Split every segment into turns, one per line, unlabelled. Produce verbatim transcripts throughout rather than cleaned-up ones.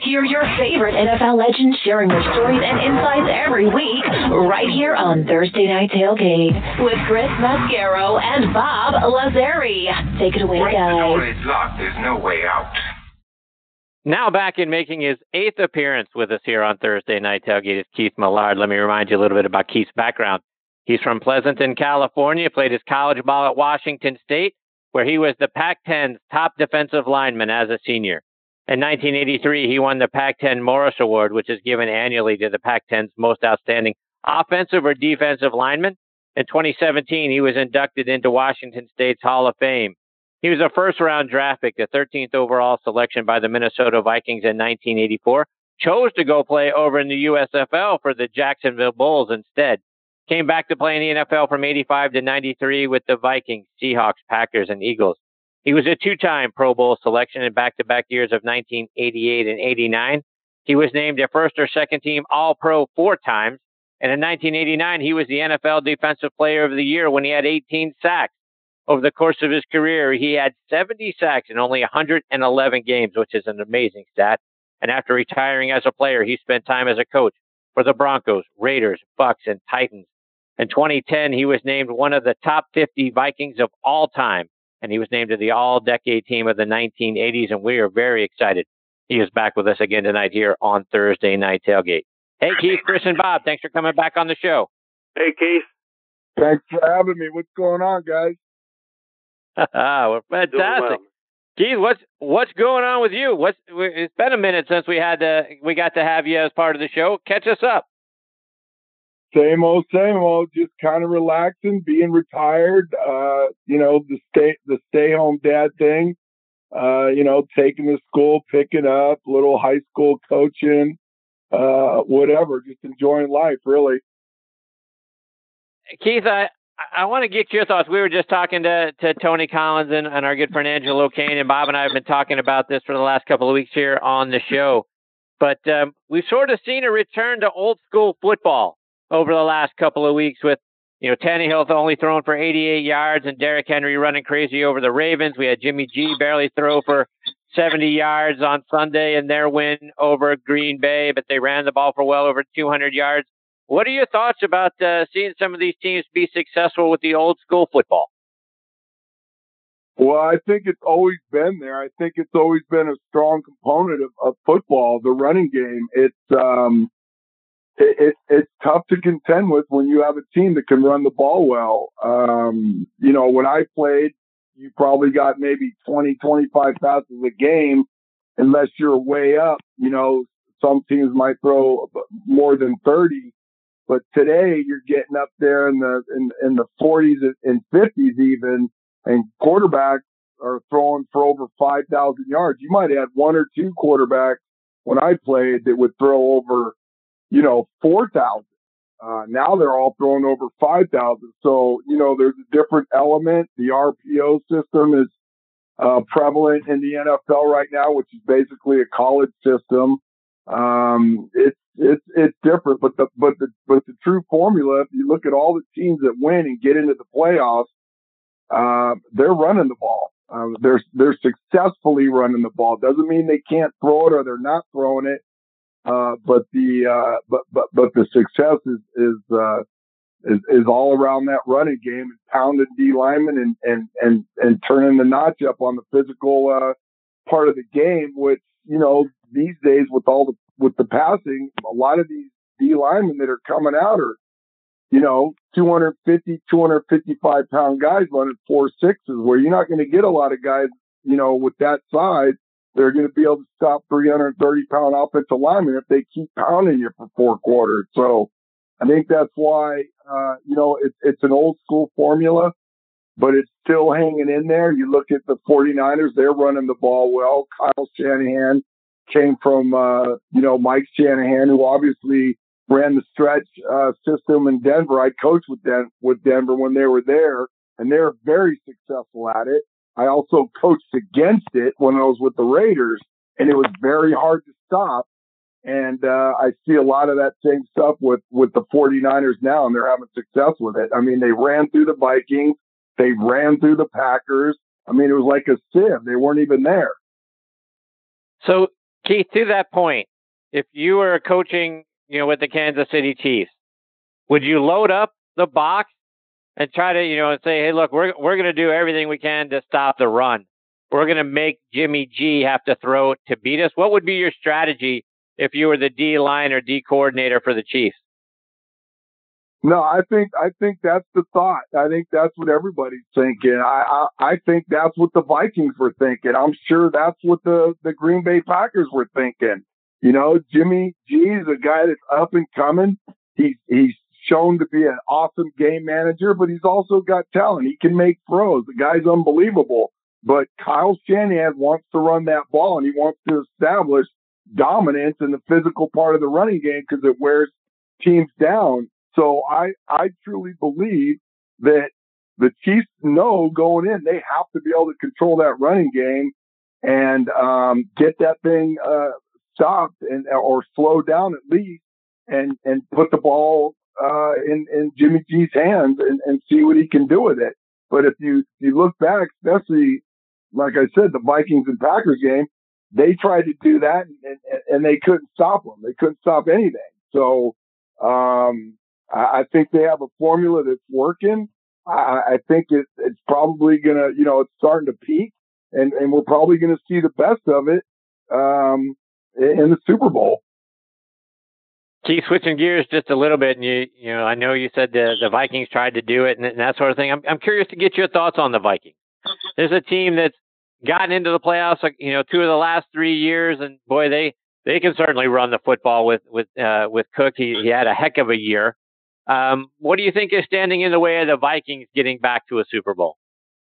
Hear your favorite N F L legends sharing their stories and insights every week, right here on Thursday Night Tailgate with Chris Mascaro and Bob Lazari. Take it away,
Once
guys.
the door is locked, there's no way out.
Now back in making his eighth appearance with us here on Thursday Night Tailgate is Keith Millard. Let me remind you a little bit about Keith's background. He's from Pleasanton, California, played his college ball at Washington State, where he was the Pac ten's top defensive lineman as a senior. In nineteen eighty-three, he won the Pac ten Morris Award, which is given annually to the Pac ten's most outstanding offensive or defensive lineman. In twenty seventeen, he was inducted into Washington State's Hall of Fame. He was a first-round draft pick, the thirteenth overall selection by the Minnesota Vikings in nineteen eighty-four, chose to go play over in the U S F L for the Jacksonville Bulls instead. Came back to play in the N F L from eighty-five to ninety-three with the Vikings, Seahawks, Packers, and Eagles. He was a two-time Pro Bowl selection in back-to-back years of nineteen eighty-eight and eighty-nine. He was named a first or second team All-Pro four times. And in nineteen eighty-nine, he was the N F L Defensive Player of the Year when he had eighteen sacks. Over the course of his career, he had seventy sacks in only one hundred eleven games, which is an amazing stat. And after retiring as a player, he spent time as a coach for the Broncos, Raiders, Bucks, and Titans. In twenty ten, he was named one of the top fifty Vikings of all time, and he was named to the all-decade team of the nineteen eighties, and we are very excited. He is back with us again tonight here on Thursday Night Tailgate. Hey, Keith, Chris, and Bob, thanks for coming back on the show.
Hey, Keith.
Thanks for having me. What's going on, guys?
We're fantastic.
Well.
Keith, what's what's going on with you? What's it's been a minute since we had to, we got to have you as part of the show. Catch us up.
Same old, same old. Just kind of relaxing, being retired. Uh, you know, the stay the stay home dad thing. Uh, you know, taking the school, picking up, little high school coaching, uh, whatever. Just enjoying life, really.
Keith, I. I want to get your thoughts. We were just talking to, to Tony Collins and, and our good friend Angelo Kane, and Bob and I have been talking about this for the last couple of weeks here on the show. But um, we've sort of seen a return to old school football over the last couple of weeks with, you know, Tannehill only throwing for eighty-eight yards and Derrick Henry running crazy over the Ravens. We had Jimmy G barely throw for seventy yards on Sunday in their win over Green Bay, but they ran the ball for well over two hundred yards. What are your thoughts about uh, seeing some of these teams be successful with the old school football?
Well, I think it's always been there. I think it's always been a strong component of, of football, the running game. It's um, it, it, it's tough to contend with when you have a team that can run the ball well. Um, you know, when I played, you probably got maybe twenty, twenty-five passes a game, unless you're way up. You know, some teams might throw more than thirty. But today you're getting up there in the in, in the forties and fifties even, and quarterbacks are throwing for over five thousand yards. You might have one or two quarterbacks when I played that would throw over, you know, four thousand. Uh, now they're all throwing over five thousand. So, you know, there's a different element. The R P O system is uh, prevalent in the N F L right now, which is basically a college system. Um, it's it's it's different, but the but the but the true formula, if you look at all the teams that win and get into the playoffs, uh, they're running the ball. Uh, they're they're successfully running the ball. Doesn't mean they can't throw it or they're not throwing it. Uh, but the uh, but but but the success is is uh, is, is all around that running game and pounding D linemen and and and and turning the notch up on the physical uh, part of the game, which, you know, these days with all the with the passing, a lot of these D linemen that are coming out are, you know, two fifty, two fifty-five pound guys running four sixes, where you're not going to get a lot of guys, you know, with that size. They're going to be able to stop three hundred thirty pound offensive linemen if they keep pounding you for four quarters. So I think that's why, uh, you know, it's, it's an old school formula, but it's still hanging in there. You look at the 49ers, they're running the ball well. Kyle Shanahan came from, uh, you know, Mike Shanahan, who obviously ran the stretch uh, system in Denver. I coached with, Den- with Denver when they were there, and they're very successful at it. I also coached against it when I was with the Raiders, and it was very hard to stop. And uh, I see a lot of that same stuff with, with the 49ers now, and they're having success with it. I mean, they ran through the Vikings. They ran through the Packers. I mean, it was like a sieve. They weren't even there.
So, Keith, to that point, if you were coaching, you know, with the Kansas City Chiefs, would you load up the box and try to, you know, and say, hey, look, we're we're going to do everything we can to stop the run. We're going to make Jimmy G have to throw to beat us. What would be your strategy if you were the D line or D coordinator for the Chiefs?
No, I think I think that's the thought. I think that's what everybody's thinking. I, I I think that's what the Vikings were thinking. I'm sure that's what the, the Green Bay Packers were thinking. You know, Jimmy G is a guy that's up and coming. He's he's shown to be an awesome game manager, but he's also got talent. He can make throws. The guy's unbelievable. But Kyle Shanahan wants to run that ball, and he wants to establish dominance in the physical part of the running game because it wears teams down. So I, I truly believe that the Chiefs know going in, they have to be able to control that running game and um, get that thing uh, stopped and or slowed down at least and, and put the ball uh, in, in Jimmy G's hands and, and see what he can do with it. But if you, if you look back, especially, like I said, the Vikings and Packers game, they tried to do that and, and, and they couldn't stop them. They couldn't stop anything. So, um, I think they have a formula that's working. I, I think it, it's probably going to, you know, it's starting to peak, and, and we're probably going to see the best of it um, in the Super Bowl.
Keith, switching gears just a little bit, and you, you know, I know you said the, the Vikings tried to do it and, and that sort of thing. I'm, I'm curious to get your thoughts on the Vikings. There's a team that's gotten into the playoffs, like, you know, two of the last three years, and boy, they they can certainly run the football with with uh, with Cook. He, he had a heck of a year. Um, what do you think is standing in the way of the Vikings getting back to a Super Bowl?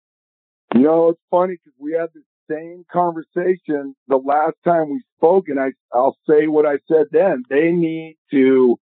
You know, it's funny because we had the same conversation the last time we spoke, and I, I'll say what I said then. They need to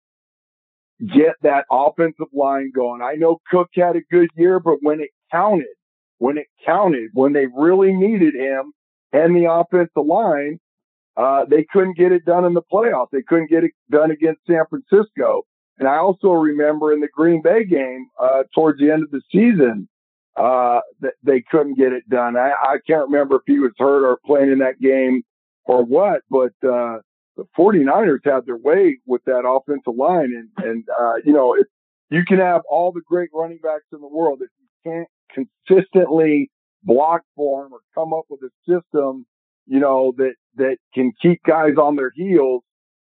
get that offensive line going. I know Cook had a good year, but when it counted, when it counted, when they really needed him and the offensive line, uh, they couldn't get it done in the playoffs. They couldn't get it done against San Francisco. And I also remember in the Green Bay game, uh, towards the end of the season, uh, that they couldn't get it done. I, I can't remember if he was hurt or playing in that game or what, but, uh, the 49ers had their way with that offensive line. And, and, uh, you know, if you can have all the great running backs in the world, if you can't consistently block for them or come up with a system, you know, that, that can keep guys on their heels,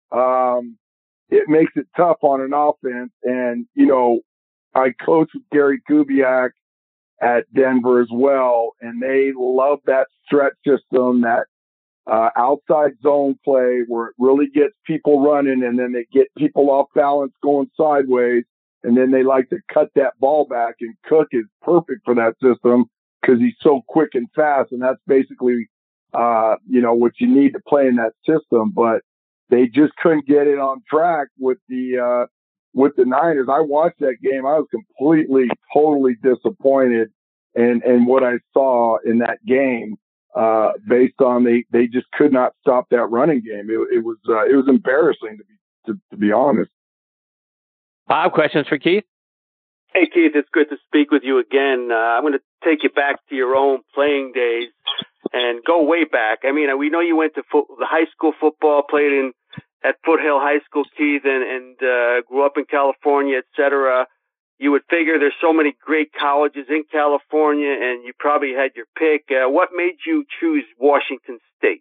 um, it makes it tough on an offense. And, you know, I coached with Gary Kubiak at Denver as well, and they love that stretch system, that uh, outside zone play where it really gets people running and then they get people off balance going sideways, and then they like to cut that ball back. And Cook is perfect for that system because he's so quick and fast, and that's basically, uh, you know, what you need to play in that system. But they just couldn't get it on track with the uh, with the Niners. I watched that game. I was completely, totally disappointed in, in what I saw in that game. Uh, based on they, they just could not stop that running game. It, it was uh, it was embarrassing to be to, to be honest.
Bob, questions for Keith?
Hey Keith, it's good to speak with you again. Uh, I'm going to take you back to your own playing days and go way back. I mean, we know you went to fo- the high school football, played in at Foothill High School, Keith, and, and uh, grew up in California, et cetera. You would figure there's so many great colleges in California, and you probably had your pick. Uh, what made you choose Washington State?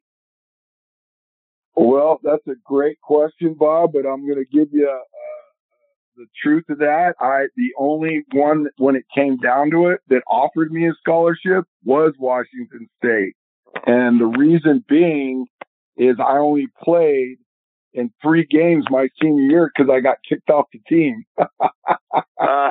Well, that's a great question, Bob, but I'm going to give you uh, the truth of that. I the only one, when it came down to it, that offered me a scholarship was Washington State. And the reason being is I only played in three games my senior year because I got kicked off the team. uh.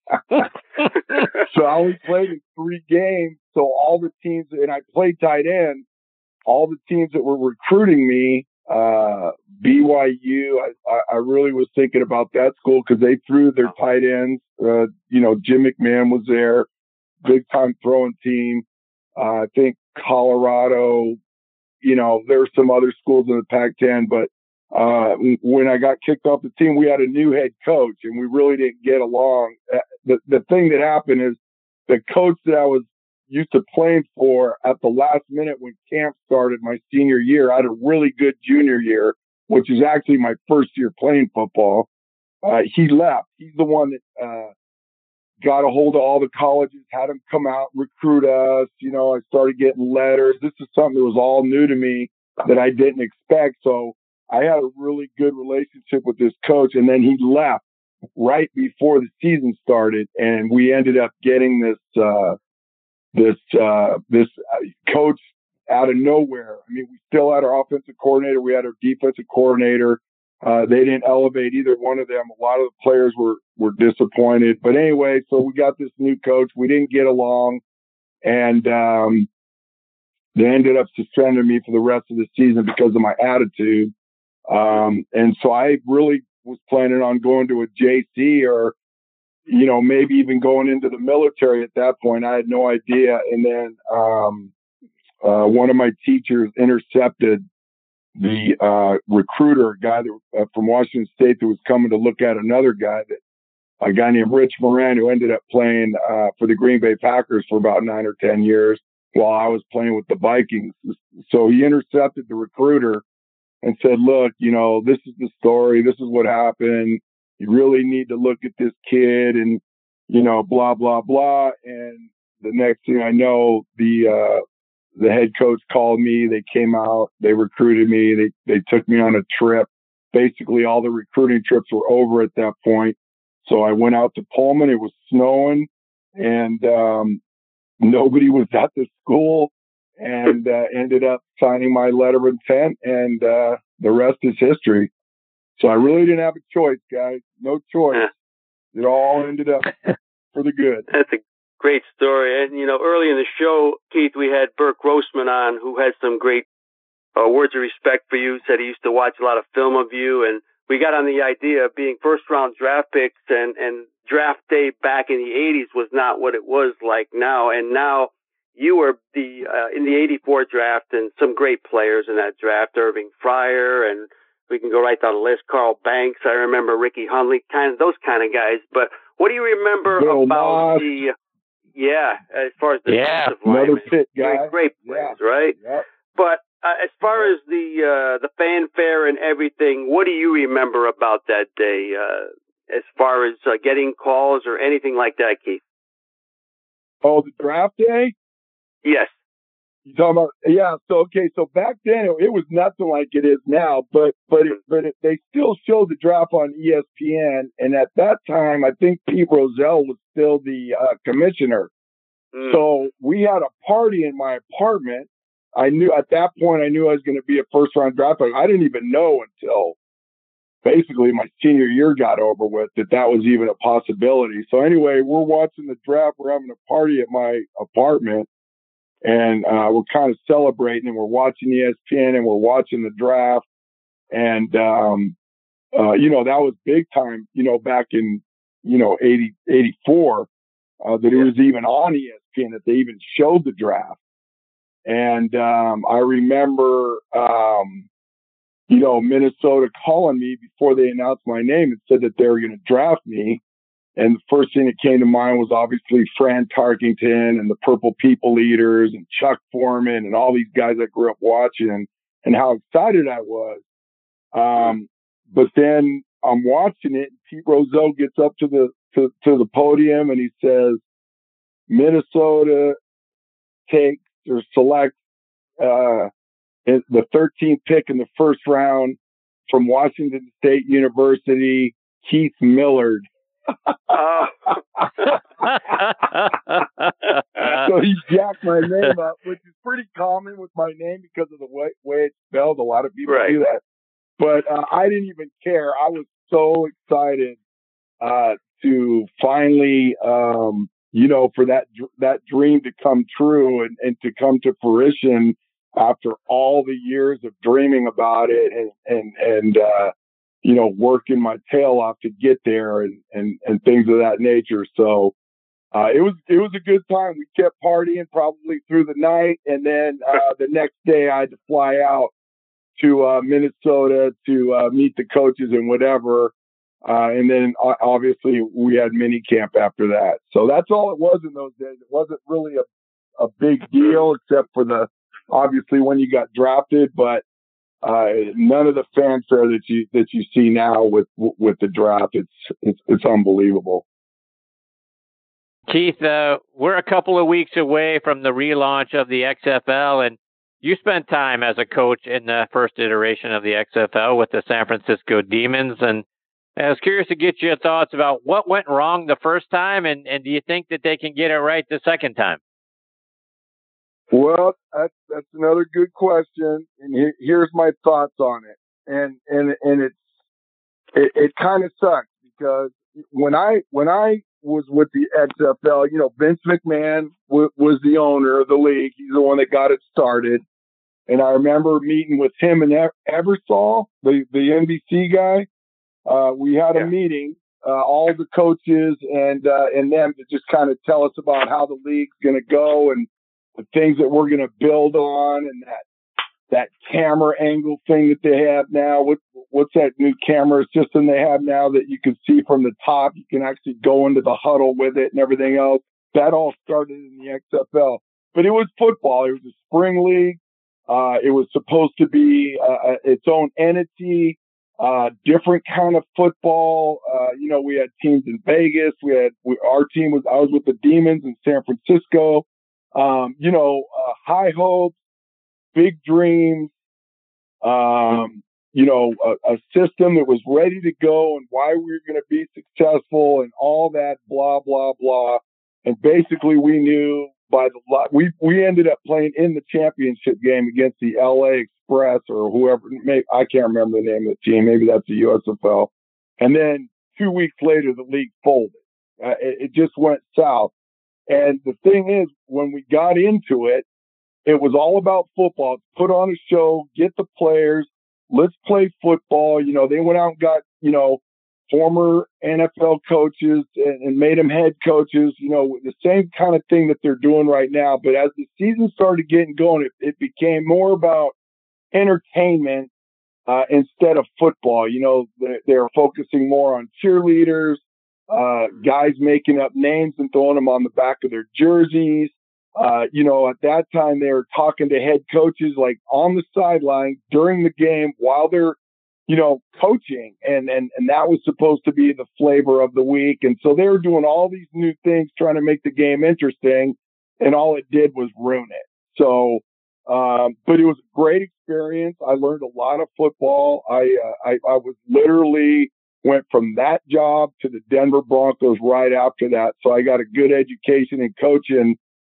So I only played in three games. So all the teams, and I played tight end, all the teams that were recruiting me, uh, B Y U, I, I really was thinking about that school because they threw their tight ends. Uh, you know, Jim McMahon was there, big time throwing team. Uh, I think Colorado, you know, there were some other schools in the Pac ten, but uh, when I got kicked off the team, we had a new head coach and we really didn't get along. The, the thing that happened is the coach that I was used to playing for at the last minute when camp started my senior year. I had a really good junior year, which is actually my first year playing football. Uh, he left. He's the one that uh, got a hold of all the colleges, had them come out, recruit us. You know, I started getting letters. This is something that was all new to me that I didn't expect. So I had a really good relationship with this coach, and then he left right before the season started, and we ended up getting this uh, this uh, this coach out of nowhere. I mean, we still had our offensive coordinator, we had our defensive coordinator. Uh, they didn't elevate either one of them. A lot of the players were were disappointed. But anyway, so we got this new coach. We didn't get along, and um, they ended up suspending me for the rest of the season because of my attitude. Um, and so I really was planning on going to a J C or, you know, maybe even going into the military at that point. I had no idea. And then um, uh, one of my teachers intercepted the uh, recruiter, a guy that, uh, from Washington State that was coming to look at another guy, that a guy named Rich Moran, who ended up playing uh, for the Green Bay Packers for about nine or ten years while I was playing with the Vikings. So he intercepted the recruiter and said, look, you know, this is the story. This is what happened. You really need to look at this kid and, you know, blah, blah, blah. And the next thing I know, the, uh, the head coach called me. They came out, they recruited me. They, they took me on a trip. Basically all the recruiting trips were over at that point. So I went out to Pullman. It was snowing and, um, nobody was at the school. And uh, ended up signing my letter of intent, and uh, the rest is history. So I really didn't have a choice, guys. No choice. Yeah. It all ended up for the good.
That's a great story. And, you know, early in the show, Keith, we had Burke Grossman on, who had some great uh, words of respect for you, said he used to watch a lot of film of you. And we got on the idea of being first-round draft picks, and, and draft day back in the eighties was not what it was like now. And now, you were the uh, in the eighty-four draft, and some great players in that draft, Irving Fryer, and we can go right down the list, Carl Banks. I remember Ricky Hundley, kind of those kind of guys. But what do you remember Bill about Moss. the, yeah, as far as the
yeah,
defensive line?
Another fit guy.
Great, great players,
yeah.
right?
Yep.
But uh, as far yep. as the uh, the fanfare and everything, what do you remember about that day, uh, as far as uh, getting calls or anything like that, Keith?
Oh, the draft day?
Yes.
You talking about, yeah. So, okay. So back then it, it was nothing like it is now, but, but, it, but it, they still showed the draft on E S P N. And at that time, I think Pete Rozelle was still the uh, commissioner. Mm. So we had a party in my apartment. I knew at that point, I knew I was going to be a first round draft pick. I didn't even know until basically my senior year got over with that that was even a possibility. So anyway, we're watching the draft. We're having a party at my apartment. And uh, we're kind of celebrating, and we're watching E S P N, and we're watching the draft. And, um, uh, you know, that was big time, you know, back in, you know, eighty, eighty-four, uh, that it was even on E S P N, that they even showed the draft. And um, I remember, um, you know, Minnesota calling me before they announced my name and said that they were going to draft me. And the first thing that came to mind was obviously Fran Tarkington and the Purple People Eaters and Chuck Foreman and all these guys I grew up watching, and how excited I was. Um, but then I'm watching it, and Pete Rozelle gets up to the to, to the podium and he says, Minnesota takes or selects uh, the thirteenth pick in the first round from Washington State University, Keith Millard.
Oh.
So he jacked my name up, which is pretty common with my name because of the way, way it's spelled. A lot of people right. do that. But uh, I didn't even care. I was so excited uh, to finally, um, you know, for that that dream to come true and, and to come to fruition after all the years of dreaming about it and, and, and uh, you know, working my tail off to get there and, and, and things of that nature. So uh, it was it was a good time. We kept partying probably through the night. And then uh, the next day I had to fly out to uh, Minnesota to uh, meet the coaches and whatever. Uh, and then uh, obviously we had mini camp after that. So that's all it was in those days. It wasn't really a, a big deal, except for the obviously when you got drafted, but uh, none of the fanfare that you that you see now with with the draft. It's it's, it's unbelievable.
Keith, uh, we're a couple of weeks away from the relaunch of the X F L, and you spent time as a coach in the first iteration of the X F L with the San Francisco Demons, and I was curious to get your thoughts about what went wrong the first time, and, and do you think that they can get it right the second time?
Well, that's that's another good question, and he, here's my thoughts on it. And and and it's it, it kind of sucks because when I when I was with the X F L, you know, Vince McMahon w- was the owner of the league. He's the one that got it started. And I remember meeting with him and Ebersol, the the N B C guy. Uh, we had a yeah. meeting, uh, all the coaches and uh, and them to just kind of tell us about how the league's going to go and the things that we're going to build on, and that that camera angle thing that they have now. What what's that new camera system they have now that you can see from the top? You can actually go into the huddle with it and everything else. That all started in the X F L, but it was football. It was a spring league. Uh, it was supposed to be uh, its own entity, uh, different kind of football. Uh, you know, we had teams in Vegas. We had we, our team was I was with the Demons in San Francisco. Um, you know, uh, high hopes, big dreams, um, you know, a, a system that was ready to go and why we were going to be successful and all that, blah, blah, blah. And basically we knew by the lot, we, we ended up playing in the championship game against the L A Express or whoever, maybe, I can't remember the name of the team. Maybe that's the U S F L. And then two weeks later, the league folded. Uh, it, it just went south. And the thing is, when we got into it, it was all about football. Put on a show, get the players, let's play football. You know, they went out and got, you know, former N F L coaches and, and made them head coaches, you know, the same kind of thing that they're doing right now. But as the season started getting going, it, it became more about entertainment uh, instead of football. You know, they're, they're focusing more on cheerleaders, uh, guys making up names and throwing them on the back of their jerseys. Uh, you know, at that time they were talking to head coaches like on the sideline during the game while they're, you know, coaching. And, and, and that was supposed to be the flavor of the week. And so they were doing all these new things, trying to make the game interesting. And all it did was ruin it. So, um, but it was a great experience. I learned a lot of football. I, uh, I, I was literally went from that job to the Denver Broncos right after that. So I got a good education in coaching.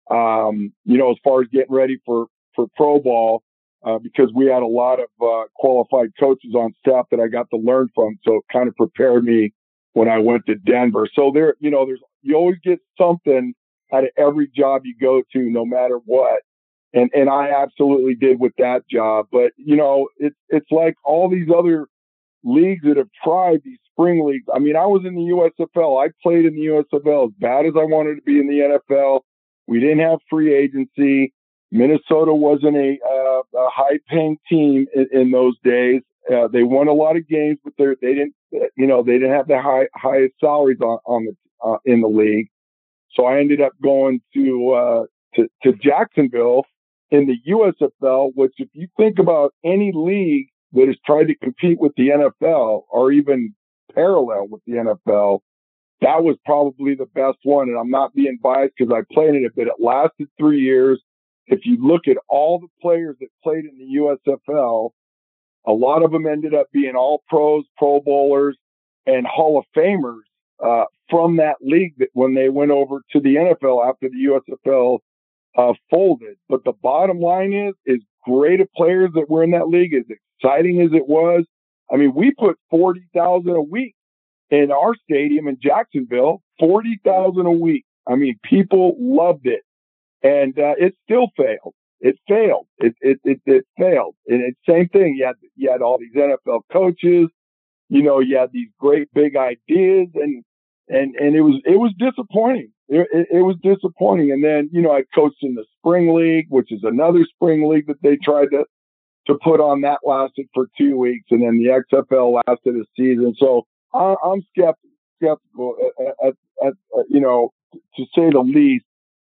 Um, you know, as far as getting ready for, for pro ball, uh, because we had a lot of, uh, qualified coaches on staff that I got to learn from. So it kind of prepared me when I went to Denver. So there, you know, there's, you always get something out of every job you go to, no matter what. And, and I absolutely did with that job. But, you know, it's, it's like all these other leagues that have tried these spring leagues. I mean, I was in the U S F L. I played in the U S F L as bad as I wanted to be in the N F L. We didn't have free agency. Minnesota wasn't a, uh, a high-paying team in, in those days. Uh, they won a lot of games, but they they didn't, you know, they didn't have the high highest salaries on, on the uh, in the league. So I ended up going to uh, to, to Jacksonville in the U S F L. Which, if you think about any league that has tried to compete with the N F L or even parallel with the N F L, that was probably the best one. And I'm not being biased because I played in it, but it lasted three years. If you look at all the players that played in the U S F L, a lot of them ended up being all pros, pro bowlers, and Hall of Famers uh, from that league that when they went over to the N F L after the U S F L uh, folded. But the bottom line is, is great players that were in that league, as exciting as it was. I mean, we put forty thousand a week in our stadium in Jacksonville, forty thousand a week. I mean, people loved it, and uh, it still failed. It failed. It it it, it failed. And it's same thing. You had you had all these N F L coaches. You know, you had these great big ideas, and and and it was it was disappointing. It, it, it was disappointing. And then, you know, I coached in the spring league, which is another spring league that they tried to to put on. That lasted for two weeks, and then the X F L lasted a season. So I, I'm skeptical, skeptical at, at, at, at, you know, to say the least.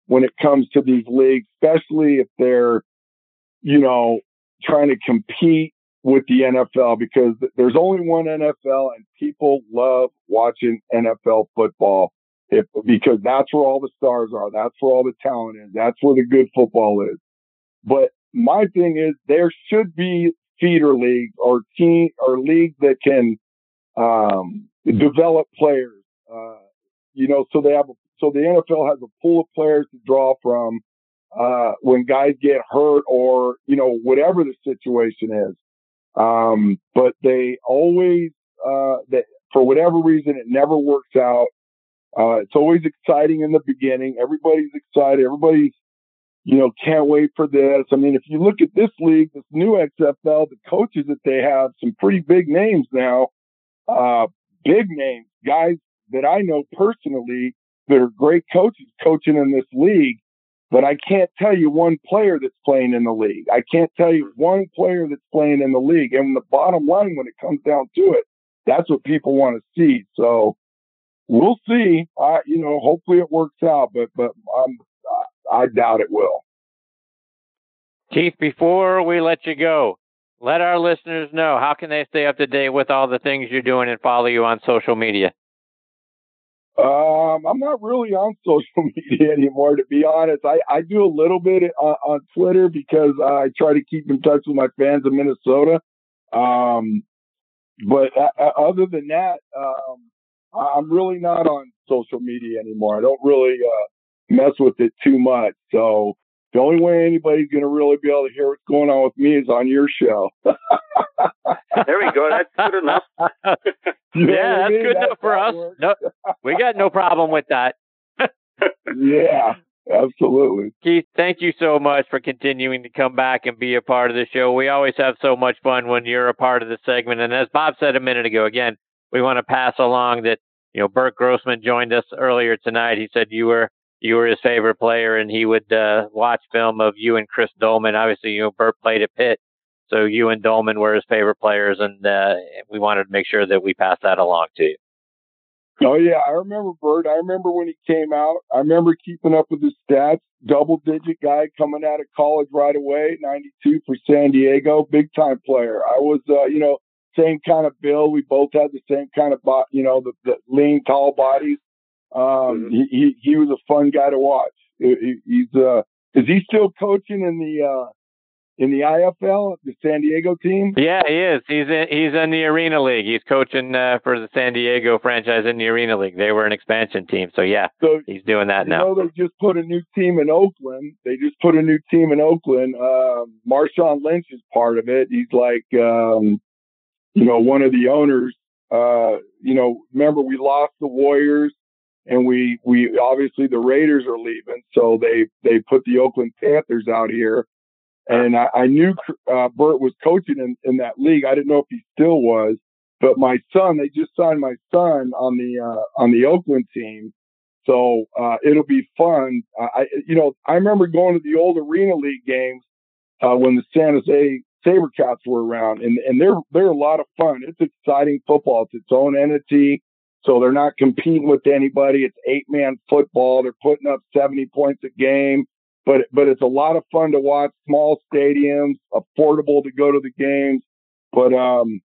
when it comes to these leagues, especially if they're, you know, trying to compete with the N F L, because there's only one N F L and people love watching N F L football if, because that's where all the stars are. That's where all the talent is. That's where the good football is. But my thing is there should be feeder leagues or team or leagues that can um, develop players, uh, you know, so they have, a, so the N F L has a pool of players to draw from uh, when guys get hurt or, you know, whatever the situation is. Um, but they always, uh, that for whatever reason, it never works out. Uh, it's always exciting in the beginning. Everybody's excited. Everybody's, you know, can't wait for this. I mean, if you look at this league, this new X F L, the coaches that they have, some pretty big names now, uh, big names, guys that I know personally that are great coaches coaching in this league. But I can't tell you one player that's playing in the league. I can't tell you one player that's playing in the league. And the bottom line, when it comes down to it, that's what people want to see. So we'll see. I, you know, hopefully it works out, but but I'm, I doubt it will.
Keith, before we let you go, let our listeners know, how can they stay up to date with all the things you're doing and follow you on social media?
Um, I'm not really on social media anymore, to be honest. I, I do a little bit on, on Twitter because uh, I try to keep in touch with my fans in Minnesota. Um, but uh, other than that, um, I'm really not on social media anymore. I don't really uh, mess with it too much. So the only way anybody's going to really be able to hear what's going on with me is on your show.
There we go. That's good enough.
You know
yeah, that's
I mean?
good
that,
enough for us. No, we got no problem with that.
Yeah, absolutely.
Keith, thank you so much for continuing to come back and be a part of the show. We always have so much fun when you're a part of the segment. And as Bob said a minute ago, again, we want to pass along that, you know, Bert Grossman joined us earlier tonight. He said you were you were his favorite player, and he would uh, watch film of you and Chris Dolman. Obviously, you know, Bert played at Pitt, so you and Dolman were his favorite players, and uh, we wanted to make sure that we passed that along to you.
Oh, yeah, I remember Bert. I remember when he came out. I remember keeping up with his stats. Double-digit guy coming out of college right away, ninety-two for San Diego, big-time player. I was, uh, you know, same kind of build. We both had the same kind of, bo- you know, the, the lean, tall bodies. Um, mm-hmm. he, he he was a fun guy to watch. He, he's uh, is he still coaching in the uh, in the I F L, the San Diego team?
Yeah, he is. He's in, he's in the Arena League. He's coaching uh, for the San Diego franchise in the Arena League. They were an expansion team, so yeah, so, he's doing that
you
now.
You know, they just put a new team in Oakland. They just put a new team in Oakland. Uh, Marshawn Lynch is part of it. He's like, um, you know, one of the owners. Uh, you know, remember we lost the Warriors. And we, we obviously the Raiders are leaving, so they, they put the Oakland Panthers out here. And I, I knew uh, Bert was coaching in, in that league. I didn't know if he still was, but my son, they just signed my son on the uh, on the Oakland team, so uh, it'll be fun. I, you know, I remember going to the old Arena League games uh, when the San Jose SaberCats were around, and and they're they're a lot of fun. It's exciting football. It's its own entity. So they're not competing with anybody. It's eight-man football. They're putting up seventy points a game, but but it's a lot of fun to watch. Small stadiums, affordable to go to the games. But um,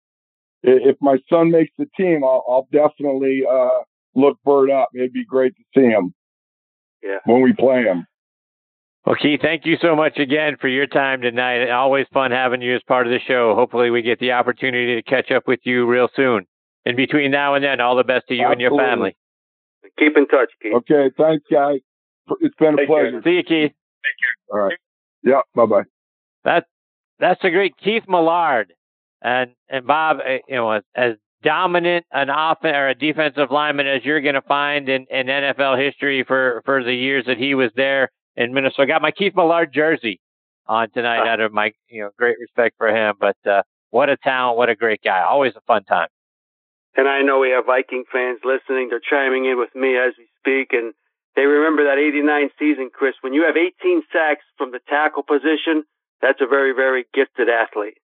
if my son makes the team, I'll, I'll definitely uh, look Bert up. It'd be great to see him.
Yeah,
when we play him.
Well, Keith, thank you so much again for your time tonight. Always fun having you as part of the show. Hopefully, we get the opportunity to catch up with you real soon. In between now and then, all the best to you
Absolutely.
and your family.
Keep in touch, Keith.
Okay, thanks, guys. It's been a
Take
pleasure.
care.
See you, Keith.
Take care.
All right. Yeah, bye-bye.
That, that's a great Keith Millard. And, and Bob, you know, as, as dominant an offense or a defensive lineman as you're going to find in, in N F L history for, for the years that he was there in Minnesota. I got my Keith Millard jersey on tonight out of my, you know, great respect for him. But uh, what a talent, what a great guy. Always a fun time.
And I know we have Viking fans listening. They're chiming in with me as we speak. And they remember that eighty-nine season, Chris. When you have eighteen sacks from the tackle position, that's a very, very gifted athlete.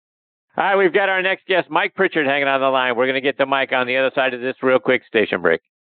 All right, we've got our next guest, Mike Pritchard, hanging on the line. We're going to get to Mike on the other side of this real quick station break.